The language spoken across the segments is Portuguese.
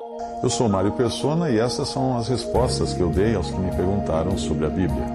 Eu sou Mário Persona e essas são as respostas que eu dei aos que me perguntaram sobre a Bíblia.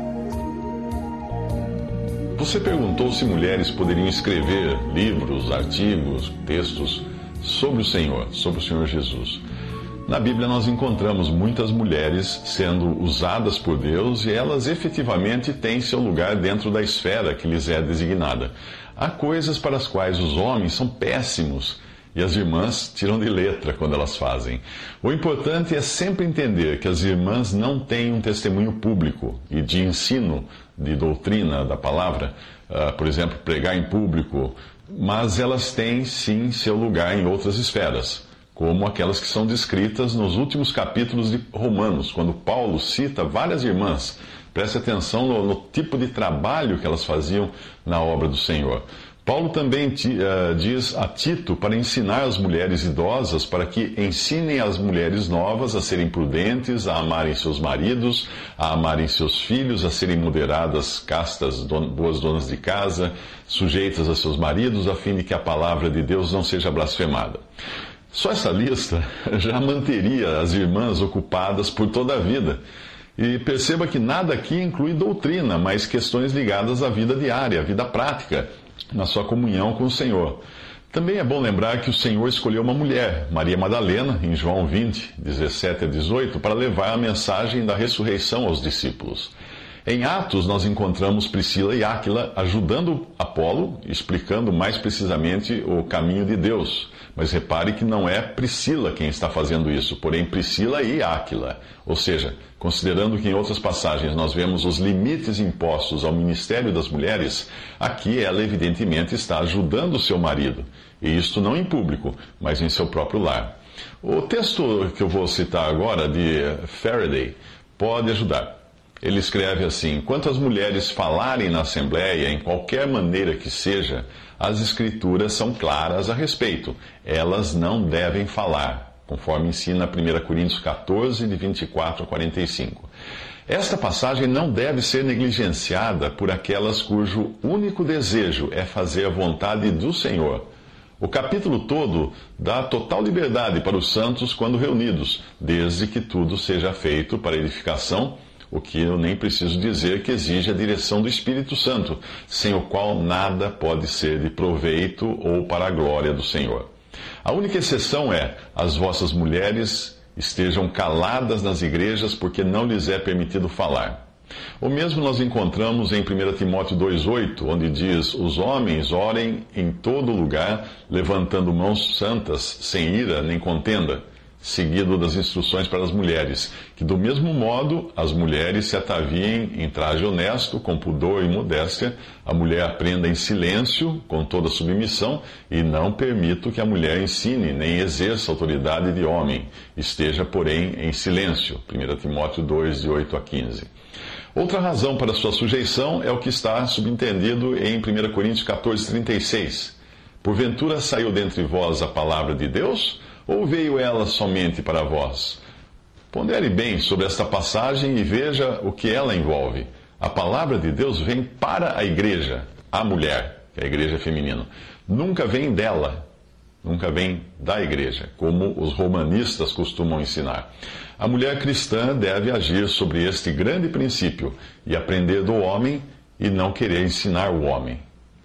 Você perguntou se mulheres poderiam escrever livros, artigos, textos sobre o Senhor Jesus. Na Bíblia nós encontramos muitas mulheres sendo usadas por Deus e elas efetivamente têm seu lugar dentro da esfera que lhes é designada. Há coisas para as quais os homens são péssimos e as irmãs tiram de letra quando elas fazem. O importante é sempre entender que as irmãs não têm um testemunho público e de ensino, de doutrina da palavra, por exemplo, pregar em público, mas elas têm sim seu lugar em outras esferas, como aquelas que são descritas nos últimos capítulos de Romanos, quando Paulo cita várias irmãs. Preste atenção no tipo de trabalho que elas faziam na obra do Senhor. Paulo também diz a Tito para ensinar as mulheres idosas para que ensinem as mulheres novas a serem prudentes, a amarem seus maridos, a amarem seus filhos, a serem moderadas, castas, boas donas de casa, sujeitas a seus maridos, a fim de que a palavra de Deus não seja blasfemada. Só essa lista já manteria as irmãs ocupadas por toda a vida. E perceba que nada aqui inclui doutrina, mas questões ligadas à vida diária, à vida prática, na sua comunhão com o Senhor. Também é bom lembrar que o Senhor escolheu uma mulher, Maria Madalena, em João 20, 17 a 18, para levar a mensagem da ressurreição aos discípulos. Em Atos, nós encontramos Priscila e Áquila ajudando Apolo, explicando mais precisamente o caminho de Deus. Mas repare que não é Priscila quem está fazendo isso, porém Priscila e Áquila. Ou seja, considerando que em outras passagens nós vemos os limites impostos ao ministério das mulheres, aqui ela evidentemente está ajudando o seu marido. E isto não em público, mas em seu próprio lar. O texto que eu vou citar agora, de Faraday, pode ajudar. Ele escreve assim: quanto às mulheres falarem na Assembleia, em qualquer maneira que seja, as Escrituras são claras a respeito. Elas não devem falar, conforme ensina 1 Coríntios 14, de 24 a 45. Esta passagem não deve ser negligenciada por aquelas cujo único desejo é fazer a vontade do Senhor. O capítulo todo dá total liberdade para os santos quando reunidos, desde que tudo seja feito para edificação, o que eu nem preciso dizer que exige a direção do Espírito Santo, sem o qual nada pode ser de proveito ou para a glória do Senhor. A única exceção é: as vossas mulheres estejam caladas nas igrejas, porque não lhes é permitido falar. O mesmo nós encontramos em 1 Timóteo 2,8, onde diz: os homens orem em todo lugar, levantando mãos santas, sem ira nem contenda, seguido das instruções para as mulheres, que do mesmo modo as mulheres se ataviem em traje honesto, com pudor e modéstia, a mulher aprenda em silêncio, com toda submissão, e não permito que a mulher ensine, nem exerça autoridade de homem, esteja, porém, em silêncio. 1 Timóteo 2, de 8 a 15. Outra razão para sua sujeição é o que está subentendido em 1 Coríntios 14, 36. Porventura saiu dentre vós a palavra de Deus, ou veio ela somente para vós? Pondere bem sobre esta passagem e veja o que ela envolve. A palavra de Deus vem para a igreja, a mulher, que a igreja é feminina. Nunca vem dela, nunca vem da igreja, como os romanistas costumam ensinar. A mulher cristã deve agir sobre este grande princípio e aprender do homem e não querer ensinar o homem.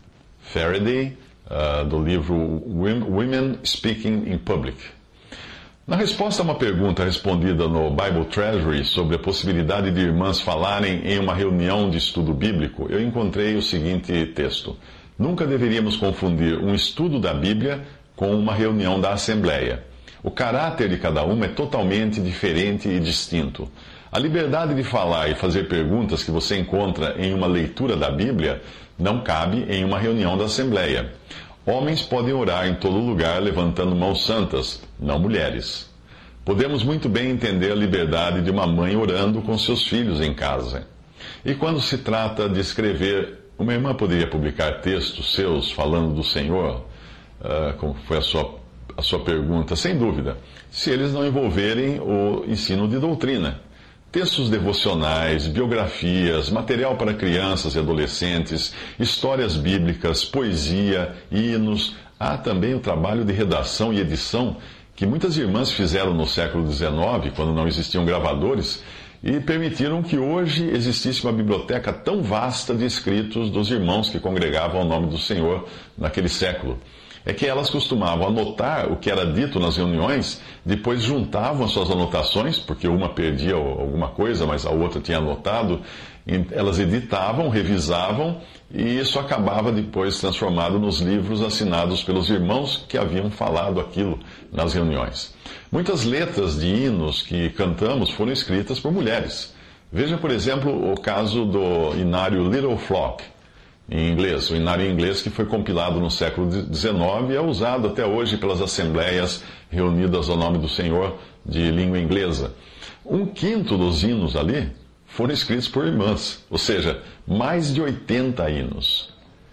Faraday, do livro Women Speaking in Public. Na resposta a uma pergunta respondida no Bible Treasury sobre a possibilidade de irmãs falarem em uma reunião de estudo bíblico, eu encontrei o seguinte texto: nunca deveríamos confundir um estudo da Bíblia com uma reunião da Assembleia. O caráter de cada uma é totalmente diferente e distinto. A liberdade de falar e fazer perguntas que você encontra em uma leitura da Bíblia não cabe em uma reunião da Assembleia. Homens podem orar em todo lugar levantando mãos santas, não mulheres. Podemos muito bem entender a liberdade de uma mãe orando com seus filhos em casa. E quando se trata de escrever, uma irmã poderia publicar textos seus falando do Senhor, como foi a sua pergunta, sem dúvida, se eles não envolverem o ensino de doutrina. Textos devocionais, biografias, material para crianças e adolescentes, histórias bíblicas, poesia, hinos. Há também o trabalho de redação e edição que muitas irmãs fizeram no século XIX, quando não existiam gravadores, e permitiram que hoje existisse uma biblioteca tão vasta de escritos dos irmãos que congregavam ao nome do Senhor naquele século. É que elas costumavam anotar o que era dito nas reuniões, depois juntavam as suas anotações, porque uma perdia alguma coisa, mas a outra tinha anotado, elas editavam, revisavam, e isso acabava depois transformado nos livros assinados pelos irmãos que haviam falado aquilo nas reuniões. Muitas letras de hinos que cantamos foram escritas por mulheres. Veja, por exemplo, o caso do inário Little Flock, em inglês, o inário em inglês que foi compilado no século XIX e é usado até hoje pelas assembleias reunidas ao nome do Senhor de língua inglesa. 1/5 dos hinos ali foram escritos por irmãs, ou seja, mais de 80 hinos.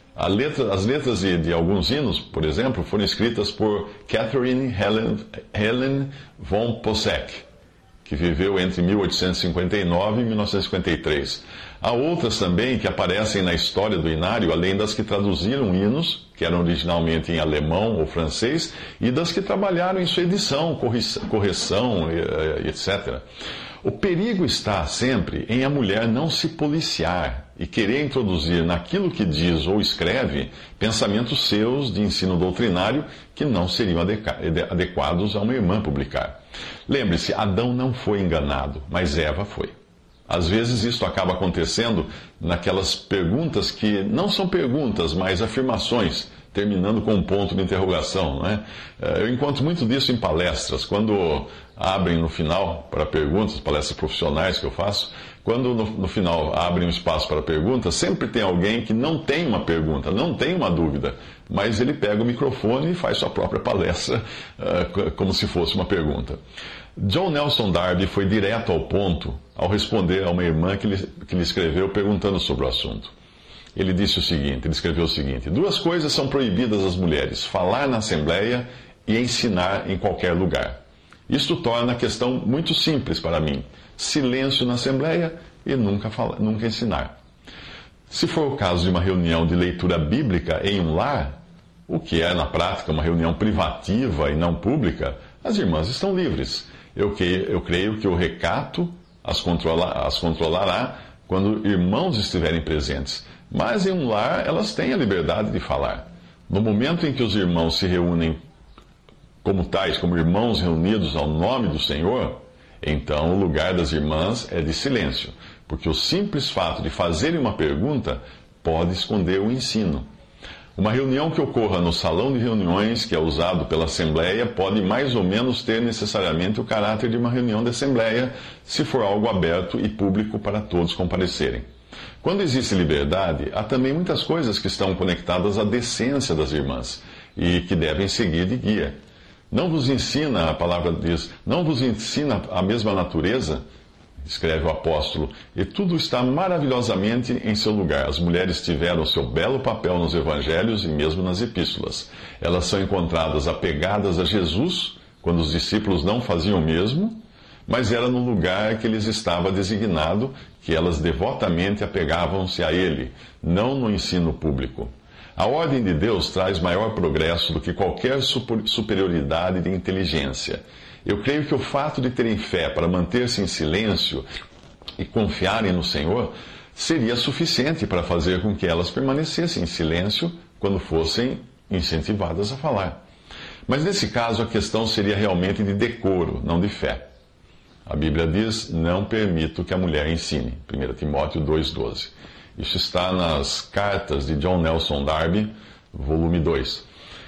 As letras de alguns hinos, por exemplo, foram escritas por Catherine Helen von Possek, que viveu entre 1859 e 1953. Há outras também que aparecem na história do inário, além das que traduziram hinos, que eram originalmente em alemão ou francês, e das que trabalharam em sua edição, correção, etc. O perigo está sempre em a mulher não se policiar e querer introduzir naquilo que diz ou escreve pensamentos seus de ensino doutrinário que não seriam adequados a uma irmã publicar. Lembre-se, Adão não foi enganado, mas Eva foi. Às vezes isto acaba acontecendo naquelas perguntas que não são perguntas, mas afirmações, terminando com um ponto de interrogação, não é? Eu encontro muito disso em palestras, quando abrem no final para perguntas, palestras profissionais que eu faço, quando no final abrem um espaço para perguntas, sempre tem alguém que não tem uma pergunta, não tem uma dúvida, mas ele pega o microfone e faz sua própria palestra como se fosse uma pergunta. John Nelson Darby foi direto ao ponto ao responder a uma irmã que lhe escreveu perguntando sobre o assunto. Ele escreveu o seguinte: 2 coisas são proibidas às mulheres: falar na assembleia e ensinar em qualquer lugar. Isto torna a questão muito simples para mim: silêncio na assembleia e nunca ensinar. Se for o caso de uma reunião de leitura bíblica em um lar, o que é na prática uma reunião privativa e não pública, as irmãs estão livres. Eu creio que o recato as controlará quando irmãos estiverem presentes. Mas em um lar elas têm a liberdade de falar. No momento em que os irmãos se reúnem como irmãos reunidos ao nome do Senhor, então o lugar das irmãs é de silêncio, porque o simples fato de fazerem uma pergunta pode esconder o ensino. Uma reunião que ocorra no salão de reuniões, que é usado pela Assembleia, pode mais ou menos ter necessariamente o caráter de uma reunião de Assembleia, se for algo aberto e público para todos comparecerem. Quando existe liberdade, há também muitas coisas que estão conectadas à decência das irmãs e que devem seguir de guia. Não vos ensina, a palavra diz, não vos ensina a mesma natureza, escreve o apóstolo, e tudo está maravilhosamente em seu lugar. As mulheres tiveram seu belo papel nos evangelhos e mesmo nas epístolas. Elas são encontradas apegadas a Jesus, quando os discípulos não faziam o mesmo, mas era no lugar que lhes estava designado que elas devotamente apegavam-se a ele, não no ensino público. A ordem de Deus traz maior progresso do que qualquer superioridade de inteligência. Eu creio que o fato de terem fé para manter-se em silêncio e confiarem no Senhor seria suficiente para fazer com que elas permanecessem em silêncio quando fossem incentivadas a falar. Mas nesse caso a questão seria realmente de decoro, não de fé. A Bíblia diz: não permito que a mulher ensine. 1 Timóteo 2,12. Isso está nas cartas de John Nelson Darby, volume 2.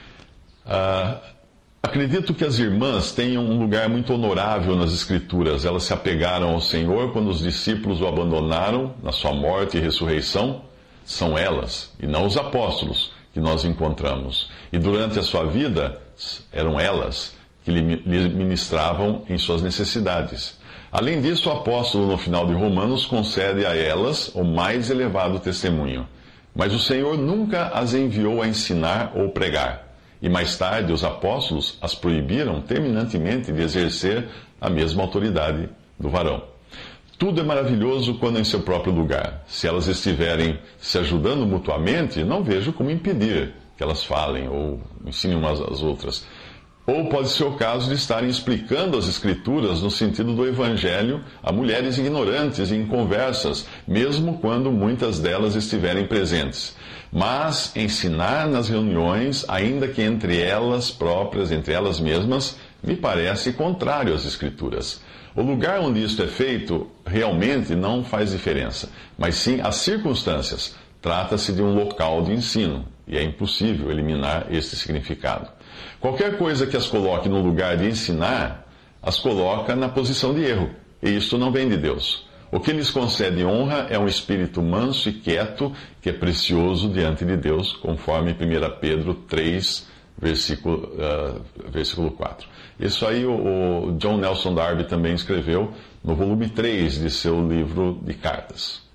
Acredito que as irmãs tenham um lugar muito honorável nas Escrituras. Elas se apegaram ao Senhor quando os discípulos o abandonaram na sua morte e ressurreição. São elas, e não os apóstolos, que nós encontramos. E durante a sua vida, eram elas que lhe ministravam em suas necessidades. Além disso, o apóstolo, no final de Romanos, concede a elas o mais elevado testemunho. Mas o Senhor nunca as enviou a ensinar ou pregar. E mais tarde, os apóstolos as proibiram terminantemente de exercer a mesma autoridade do varão. Tudo é maravilhoso quando em seu próprio lugar. Se elas estiverem se ajudando mutuamente, não vejo como impedir que elas falem ou ensinem umas às outras. Ou pode ser o caso de estarem explicando as Escrituras no sentido do Evangelho a mulheres ignorantes e inconversas, mesmo quando muitas delas estiverem presentes. Mas ensinar nas reuniões, ainda que entre elas próprias, entre elas mesmas, me parece contrário às Escrituras. O lugar onde isto é feito realmente não faz diferença, mas sim as circunstâncias. Trata-se de um local de ensino, e é impossível eliminar este significado. Qualquer coisa que as coloque no lugar de ensinar, as coloca na posição de erro, e isto não vem de Deus. O que lhes concede honra é um espírito manso e quieto, que é precioso diante de Deus, conforme 1 Pedro 3, versículo 4. Isso aí o John Nelson Darby também escreveu no volume 3 de seu livro de cartas.